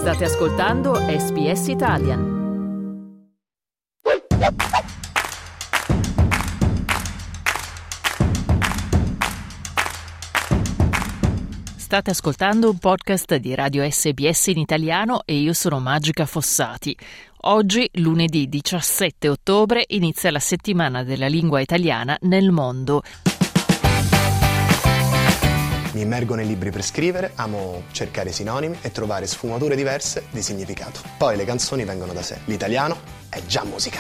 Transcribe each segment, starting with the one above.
State ascoltando SBS Italian. State ascoltando un podcast di Radio SBS in italiano e io sono Magica Fossati. Oggi, lunedì 17 ottobre, inizia la settimana della lingua italiana nel mondo. Mi immergo nei libri per scrivere, amo cercare sinonimi e trovare sfumature diverse di significato. Poi le canzoni vengono da sé. L'italiano è già musica.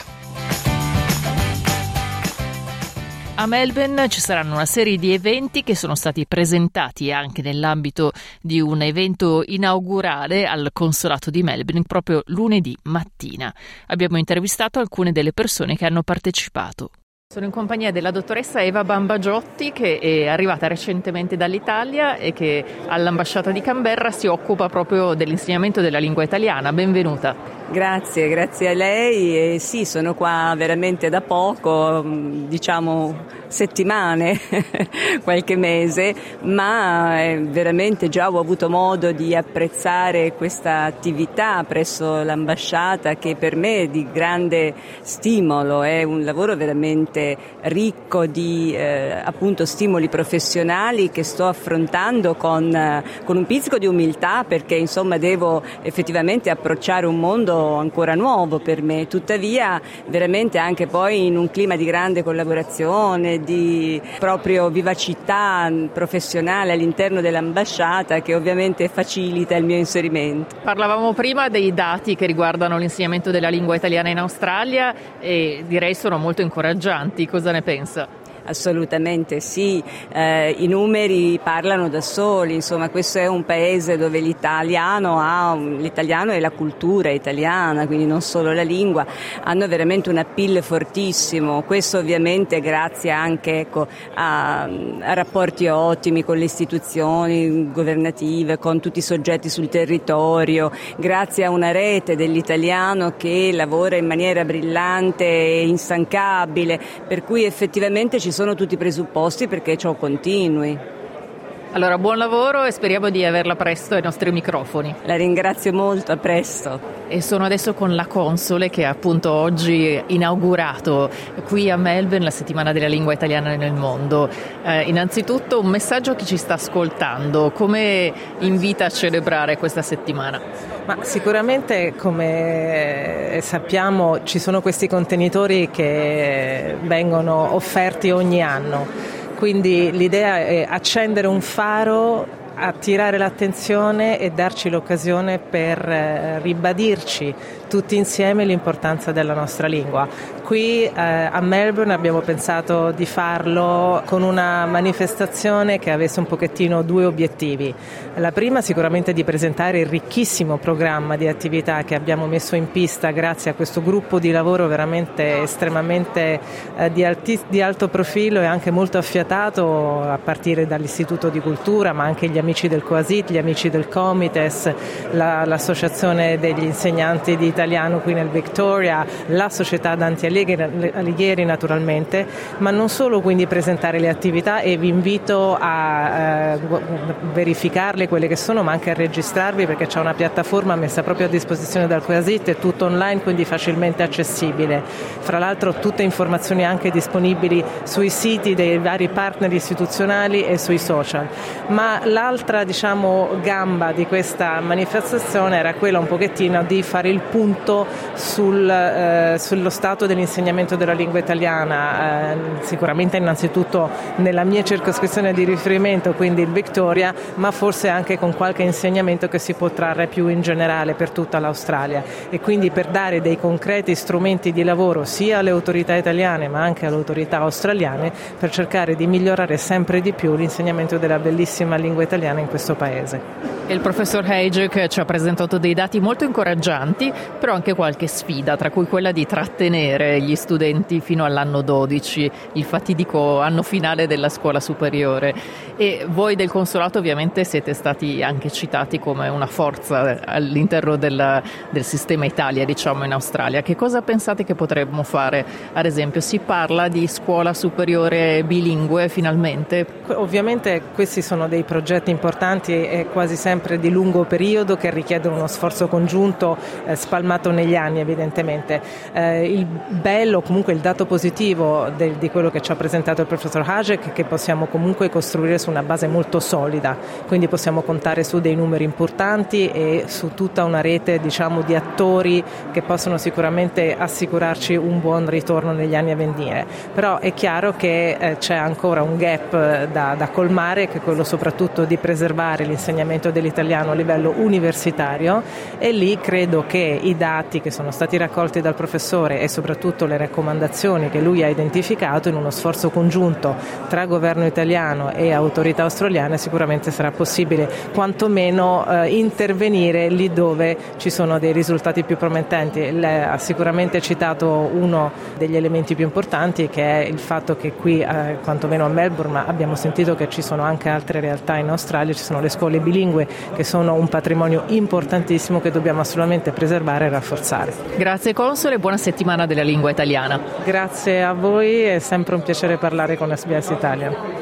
A Melbourne ci saranno una serie di eventi che sono stati presentati anche nell'ambito di un evento inaugurale al Consolato di Melbourne proprio lunedì mattina. Abbiamo intervistato alcune delle persone che hanno partecipato. Sono in compagnia della dottoressa Eva Bambagiotti, che è arrivata recentemente dall'Italia e che all'ambasciata di Canberra si occupa proprio dell'insegnamento della lingua italiana. Benvenuta. Grazie a lei. Sì, sono qua veramente da poco, diciamo settimane, qualche mese, ma veramente già ho avuto modo di apprezzare questa attività presso l'ambasciata, che per me è di grande stimolo. È un lavoro veramente ricco di appunto stimoli professionali che sto affrontando con un pizzico di umiltà, perché insomma devo effettivamente approcciare un mondo ancora nuovo per me, tuttavia veramente anche poi in un clima di grande collaborazione, di proprio vivacità professionale all'interno dell'ambasciata, che ovviamente facilita il mio inserimento. Parlavamo prima dei dati che riguardano l'insegnamento della lingua italiana in Australia e direi sono molto incoraggianti. Cosa ne pensa? Assolutamente sì, i numeri parlano da soli, insomma questo è un paese dove l'italiano e la cultura italiana, quindi non solo la lingua, hanno veramente un appeal fortissimo. Questo ovviamente grazie anche a rapporti ottimi con le istituzioni governative, con tutti i soggetti sul territorio, grazie a una rete dell'italiano che lavora in maniera brillante e instancabile, per cui effettivamente ci sono tutti i presupposti perché ciò continui. Allora, buon lavoro e speriamo di averla presto ai nostri microfoni. La ringrazio molto, a presto. E sono adesso con la console che ha appunto oggi inaugurato qui a Melbourne la settimana della lingua italiana nel mondo. Innanzitutto un messaggio a chi ci sta ascoltando, come invita a celebrare questa settimana? Ma sicuramente, come sappiamo, ci sono questi contenitori che vengono offerti ogni anno, quindi l'idea è accendere un faro, attirare l'attenzione e darci l'occasione per ribadirci tutti insieme l'importanza della nostra lingua. Qui a Melbourne abbiamo pensato di farlo con una manifestazione che avesse un pochettino due obiettivi. La prima sicuramente di presentare il ricchissimo programma di attività che abbiamo messo in pista grazie a questo gruppo di lavoro veramente estremamente di alto profilo e anche molto affiatato, a partire dall'Istituto di Cultura, ma anche gli amici del Coasit, gli amici del Comites, l'associazione degli insegnanti di italiano qui nel Victoria, la società Dante Alighieri naturalmente, ma non solo, quindi presentare le attività, e vi invito a verificarle quelle che sono, ma anche a registrarvi, perché c'è una piattaforma messa proprio a disposizione dal Coasit, è tutto online, quindi facilmente accessibile. Fra l'altro tutte informazioni anche disponibili sui siti dei vari partner istituzionali e sui social. Ma l'altra gamba di questa manifestazione era quella un pochettino di fare il punto sullo stato dell'insegnamento della lingua italiana, sicuramente innanzitutto nella mia circoscrizione di riferimento, quindi il Victoria, ma forse anche con qualche insegnamento che si può trarre più in generale per tutta l'Australia, e quindi per dare dei concreti strumenti di lavoro sia alle autorità italiane ma anche alle autorità australiane per cercare di migliorare sempre di più l'insegnamento della bellissima lingua italiana in questo paese. Il professor Hayek ci ha presentato dei dati molto incoraggianti, però anche qualche sfida, tra cui quella di trattenere gli studenti fino all'anno 12, il fatidico anno finale della scuola superiore. E voi del consolato ovviamente siete stati anche citati come una forza all'interno del sistema Italia, diciamo, in Australia. Che cosa pensate che potremmo fare? Ad esempio, si parla di scuola superiore bilingue finalmente? Ovviamente questi sono dei progetti importanti e quasi sempre di lungo periodo che richiedono uno sforzo congiunto spalmato negli anni evidentemente. Il bello, comunque il dato positivo di quello che ci ha presentato il professor Hajek è che possiamo comunque costruire su una base molto solida, quindi possiamo contare su dei numeri importanti e su tutta una rete di attori che possono sicuramente assicurarci un buon ritorno negli anni a venire. Però è chiaro che c'è ancora un gap da colmare, che è quello soprattutto di preservare l'insegnamento dell'italiano a livello universitario, e lì credo che i dati che sono stati raccolti dal professore e soprattutto le raccomandazioni che lui ha identificato in uno sforzo congiunto tra governo italiano e autorità australiane sicuramente sarà possibile quantomeno intervenire lì dove ci sono dei risultati più promettenti. Lei ha sicuramente citato uno degli elementi più importanti, che è il fatto che qui quantomeno a Melbourne, ma abbiamo sentito che ci sono anche altre realtà in Australia, ci sono le scuole bilingue che sono un patrimonio importantissimo che dobbiamo assolutamente preservare e rafforzare. Grazie console e buona settimana della lingua italiana. Grazie a voi, è sempre un piacere parlare con SBS Italia.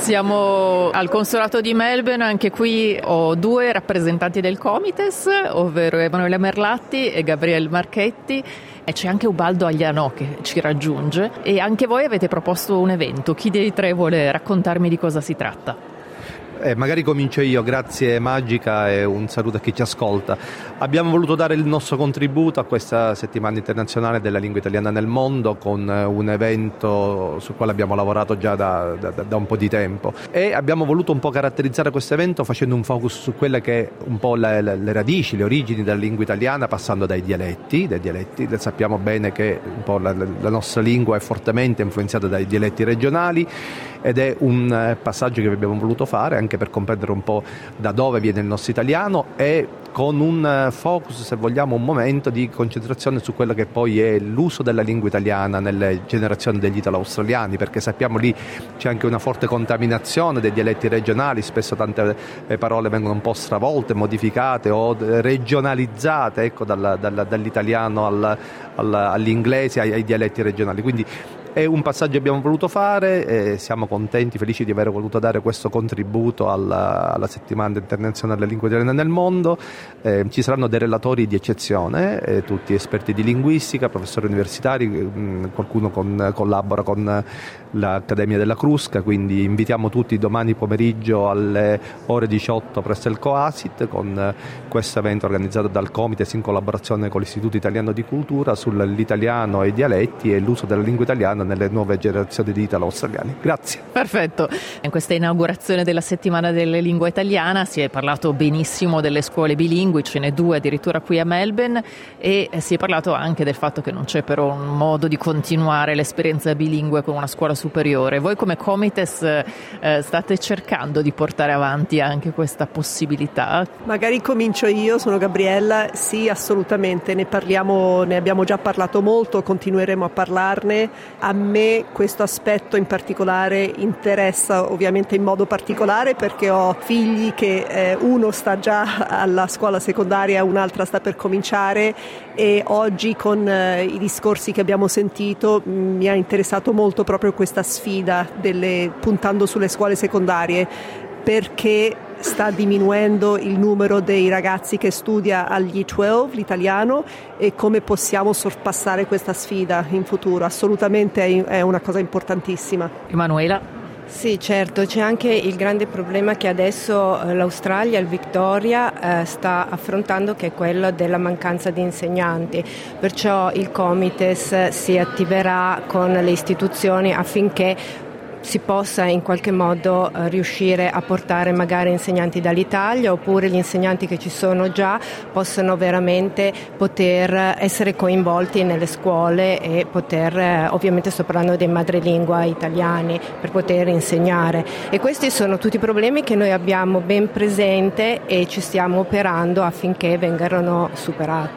Siamo al consolato di Melbourne, anche qui ho due rappresentanti del Comites, ovvero Emanuela Merlatti e Gabriele Marchetti, e c'è anche Ubaldo Aglianò che ci raggiunge, e anche voi avete proposto un evento. Chi dei tre vuole raccontarmi di cosa si tratta? Magari comincio io, grazie Magica e un saluto a chi ci ascolta. Abbiamo voluto dare il nostro contributo a questa settimana internazionale della lingua italiana nel mondo con un evento sul quale abbiamo lavorato già da un po' di tempo, e abbiamo voluto un po' caratterizzare questo evento facendo un focus su quelle che un po' le radici, le origini della lingua italiana, passando dai dialetti. Sappiamo bene che un po' la nostra lingua è fortemente influenzata dai dialetti regionali, ed è un passaggio che abbiamo voluto fare anche per comprendere un po' da dove viene il nostro italiano, e con un focus, se vogliamo, un momento di concentrazione su quello che poi è l'uso della lingua italiana nelle generazioni degli italo-australiani, perché sappiamo lì c'è anche una forte contaminazione dei dialetti regionali, spesso tante parole vengono un po' stravolte, modificate o regionalizzate, ecco, dall'italiano all'inglese, ai dialetti regionali. Quindi è un passaggio che abbiamo voluto fare e siamo contenti, felici di aver voluto dare questo contributo alla settimana internazionale della lingua italiana nel mondo. Ci saranno dei relatori di eccezione, tutti esperti di linguistica, professori universitari, qualcuno collabora con l'Accademia della Crusca, quindi invitiamo tutti domani pomeriggio alle ore 18 presso il Coasit con questo evento organizzato dal Comites in collaborazione con l'Istituto Italiano di Cultura sull'italiano e i dialetti e l'uso della lingua italiana nelle nuove generazioni di italo-australiani. Grazie. Perfetto. In questa inaugurazione della settimana della lingua italiana si è parlato benissimo delle scuole bilingui, ce n'è due addirittura qui a Melbourne, e si è parlato anche del fatto che non c'è però un modo di continuare l'esperienza bilingue con una scuola superiore. Voi come Comites state cercando di portare avanti anche questa possibilità? Magari comincio io, sono Gabriella. Sì, assolutamente, ne abbiamo già parlato molto, continueremo a parlarne. A me questo aspetto in particolare interessa ovviamente in modo particolare perché ho figli che uno sta già alla scuola secondaria, un'altra sta per cominciare, e oggi con i discorsi che abbiamo sentito mi ha interessato molto proprio questa sfida puntando sulle scuole secondarie, perché sta diminuendo il numero dei ragazzi che studia agli 12 l'italiano, e come possiamo sorpassare questa sfida in futuro. Assolutamente è una cosa importantissima. Emanuela? Sì, certo, c'è anche il grande problema che adesso l'Australia, il Victoria, sta affrontando, che è quello della mancanza di insegnanti. Perciò il Comites si attiverà con le istituzioni affinché si possa in qualche modo riuscire a portare magari insegnanti dall'Italia, oppure gli insegnanti che ci sono già possano veramente poter essere coinvolti nelle scuole e poter, ovviamente sto parlando dei madrelingua italiani, per poter insegnare. E questi sono tutti problemi che noi abbiamo ben presente e ci stiamo operando affinché vengano superati.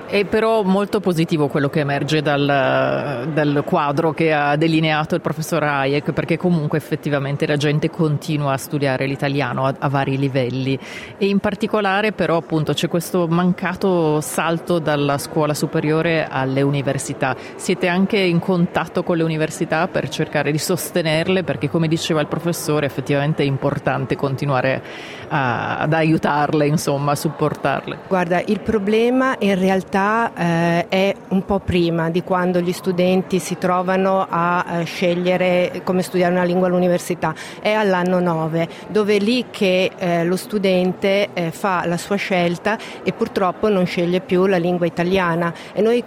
È però molto positivo quello che emerge dal quadro che ha delineato il professor Hayek, perché comunque effettivamente la gente continua a studiare l'italiano a vari livelli, e in particolare però appunto c'è questo mancato salto dalla scuola superiore alle università. Siete anche in contatto con le università per cercare di sostenerle, perché come diceva il professore effettivamente è importante continuare ad aiutarle, insomma a supportarle? Guarda, il problema in realtà è un po' prima di quando gli studenti si trovano a scegliere come studiare una lingua all'università, è all'anno 9, dove è lì che lo studente fa la sua scelta e purtroppo non sceglie più la lingua italiana, e noi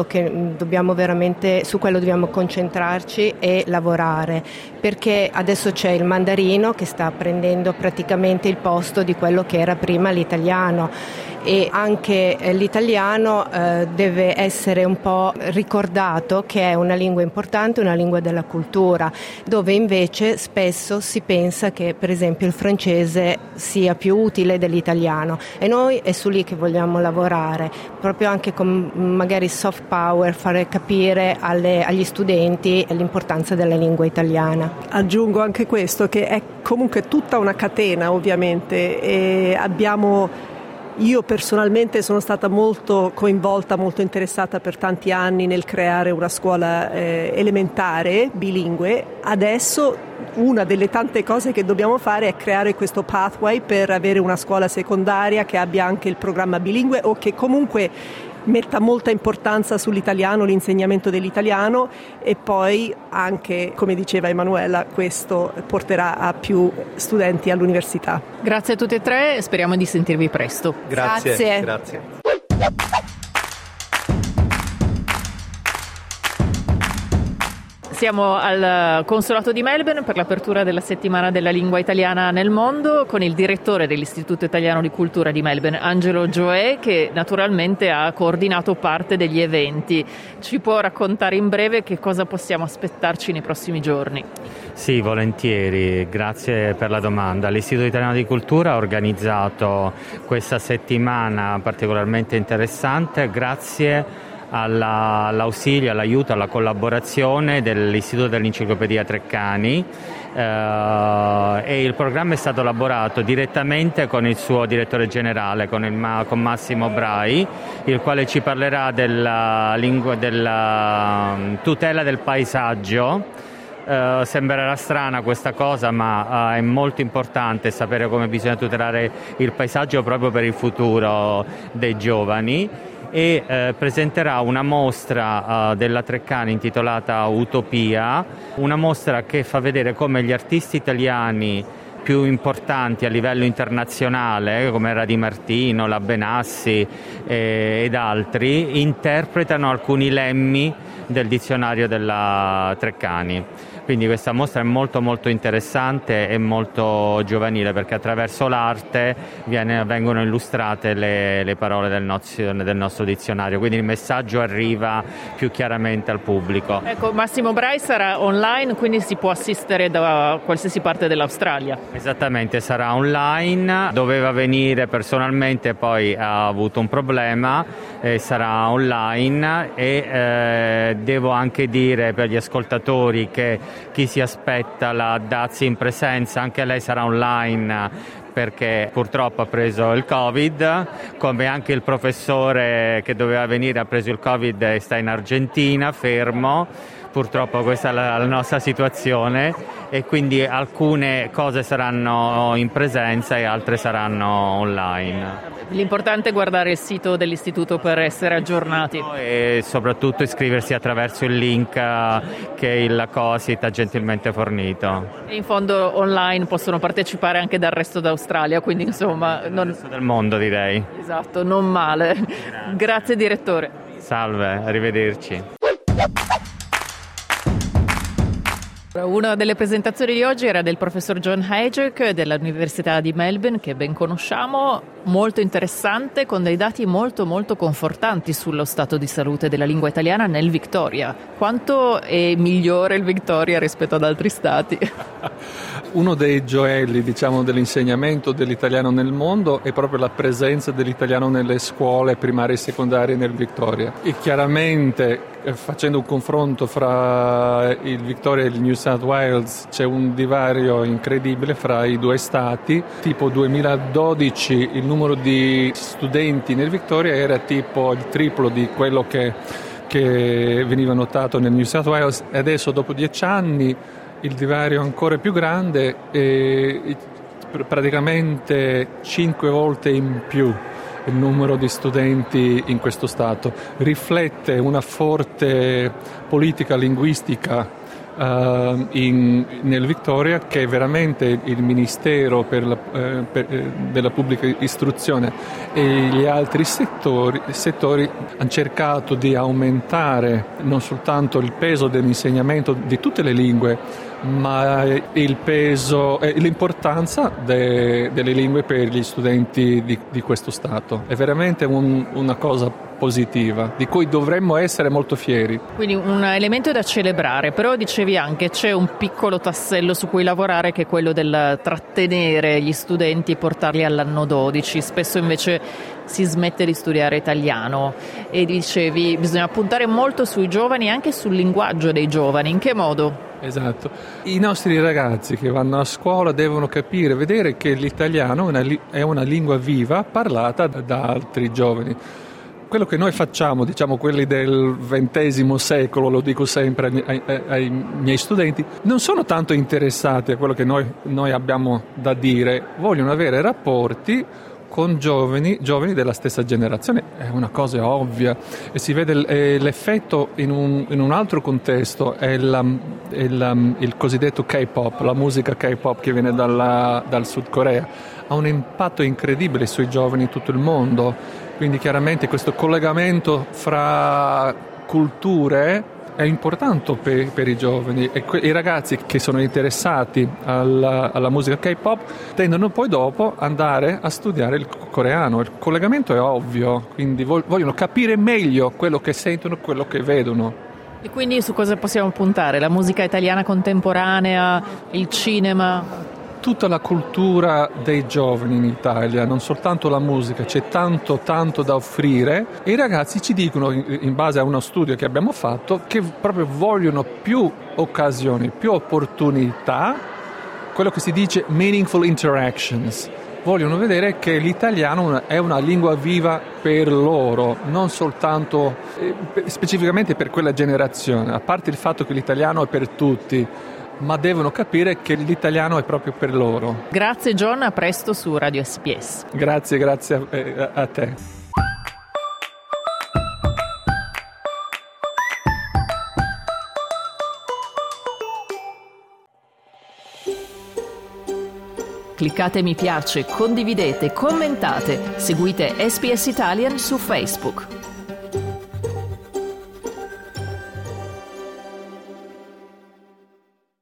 su quello dobbiamo concentrarci e lavorare, perché adesso c'è il mandarino che sta prendendo praticamente il posto di quello che era prima l'italiano, e anche l'italiano deve essere un po' ricordato che è una lingua importante, una lingua della cultura, dove invece spesso si pensa che per esempio il francese sia più utile dell'italiano, e noi è su lì che vogliamo lavorare, proprio anche con magari soft power, fare capire agli studenti l'importanza della lingua italiana. Aggiungo anche questo, che è comunque tutta una catena ovviamente, e io personalmente sono stata molto coinvolta, molto interessata per tanti anni nel creare una scuola elementare bilingue. Adesso una delle tante cose che dobbiamo fare è creare questo pathway per avere una scuola secondaria che abbia anche il programma bilingue, o che comunque metta molta importanza sull'italiano, l'insegnamento dell'italiano, e poi anche, come diceva Emanuela, questo porterà a più studenti all'università. Grazie a tutti e tre, speriamo di sentirvi presto. Grazie. Siamo al Consolato di Melbourne per l'apertura della settimana della lingua italiana nel mondo, con il direttore dell'Istituto Italiano di Cultura di Melbourne, Angelo Gioè, che naturalmente ha coordinato parte degli eventi. Ci può raccontare in breve che cosa possiamo aspettarci nei prossimi giorni? Sì, volentieri, grazie per la domanda. L'Istituto Italiano di Cultura ha organizzato questa settimana particolarmente interessante grazie all'ausilio, all'aiuto, alla collaborazione dell'Istituto dell'Enciclopedia Treccani, e il programma è stato elaborato direttamente con il suo direttore generale, con Massimo Brai, il quale ci parlerà della tutela del paesaggio. Sembrerà strana questa cosa, ma è molto importante sapere come bisogna tutelare il paesaggio proprio per il futuro dei giovani, e presenterà una mostra della Treccani intitolata Utopia, una mostra che fa vedere come gli artisti italiani più importanti a livello internazionale, come era Di Martino, la Benassi ed altri, interpretano alcuni lemmi del dizionario della Treccani. Quindi questa mostra è molto molto interessante e molto giovanile, perché attraverso l'arte vengono illustrate le parole del nostro dizionario, quindi il messaggio arriva più chiaramente al pubblico. Ecco, Massimo Brai sarà online, quindi si può assistere da qualsiasi parte dell'Australia. Esattamente, sarà online, doveva venire personalmente, poi ha avuto un problema, sarà online, e devo anche dire per gli ascoltatori che chi si aspetta la Dazzi in presenza, anche lei sarà online, perché purtroppo ha preso il Covid, come anche il professore che doveva venire ha preso il Covid e sta in Argentina, fermo. Purtroppo questa è la nostra situazione, e quindi alcune cose saranno in presenza e altre saranno online. L'importante è guardare il sito dell'istituto per essere aggiornati. E soprattutto iscriversi attraverso il link che il COSIT ha gentilmente fornito. E in fondo online possono partecipare anche dal resto d'Australia, quindi insomma... Dal resto del mondo, direi. Esatto, non male. Grazie direttore. Salve, arrivederci. Una delle presentazioni di oggi era del professor John Hayek dell'Università di Melbourne, che ben conosciamo, molto interessante, con dei dati molto molto confortanti sullo stato di salute della lingua italiana nel Victoria. Quanto è migliore il Victoria rispetto ad altri stati? Uno dei gioielli, dell'insegnamento dell'italiano nel mondo è proprio la presenza dell'italiano nelle scuole primarie e secondarie nel Victoria. E chiaramente, facendo un confronto fra il Victoria e il New South Wales, c'è un divario incredibile fra i due stati. Tipo 2012 il numero di studenti nel Victoria era tipo il triplo di quello che veniva notato nel New South Wales, e adesso dopo 10 anni il divario è ancora più grande, e praticamente 5 volte in più il numero di studenti in questo Stato. Riflette una forte politica linguistica nel Victoria, che veramente il Ministero della Pubblica Istruzione e gli altri settori hanno cercato di aumentare non soltanto il peso dell'insegnamento di tutte le lingue, ma il peso e l'importanza delle lingue per gli studenti di questo Stato. È veramente una cosa positiva, di cui dovremmo essere molto fieri. Quindi un elemento da celebrare, però dicevi anche c'è un piccolo tassello su cui lavorare, che è quello del trattenere gli studenti e portarli all'anno 12. Spesso invece si smette di studiare italiano, e dicevi bisogna puntare molto sui giovani e anche sul linguaggio dei giovani. In che modo? Esatto. I nostri ragazzi che vanno a scuola devono vedere che l'italiano è una lingua viva parlata da altri giovani. Quello che noi facciamo, quelli del XX secolo, lo dico sempre ai miei studenti, non sono tanto interessati a quello che noi abbiamo da dire, vogliono avere rapporti con giovani della stessa generazione. È una cosa ovvia, e si vede l'effetto in un altro contesto, è il cosiddetto K-pop, la musica K-pop che viene dal Sud Corea. Ha un impatto incredibile sui giovani in tutto il mondo, quindi chiaramente questo collegamento fra culture è importante per i giovani, e i ragazzi che sono interessati alla musica K-pop tendono poi dopo andare a studiare il coreano. Il collegamento è ovvio, quindi vogliono capire meglio quello che sentono, quello che vedono. E quindi su cosa possiamo puntare? La musica italiana contemporanea, il cinema? Tutta la cultura dei giovani in Italia, non soltanto la musica, c'è tanto da offrire, e i ragazzi ci dicono, in base a uno studio che abbiamo fatto, che proprio vogliono più occasioni, più opportunità, quello che si dice meaningful interactions. Vogliono vedere che l'italiano è una lingua viva per loro, non soltanto specificamente per quella generazione, a parte il fatto che l'italiano è per tutti, ma devono capire che l'italiano è proprio per loro. Grazie John, a presto su Radio SPS. Grazie a te. Cliccate mi piace, condividete, commentate, seguite SPS Italian su Facebook.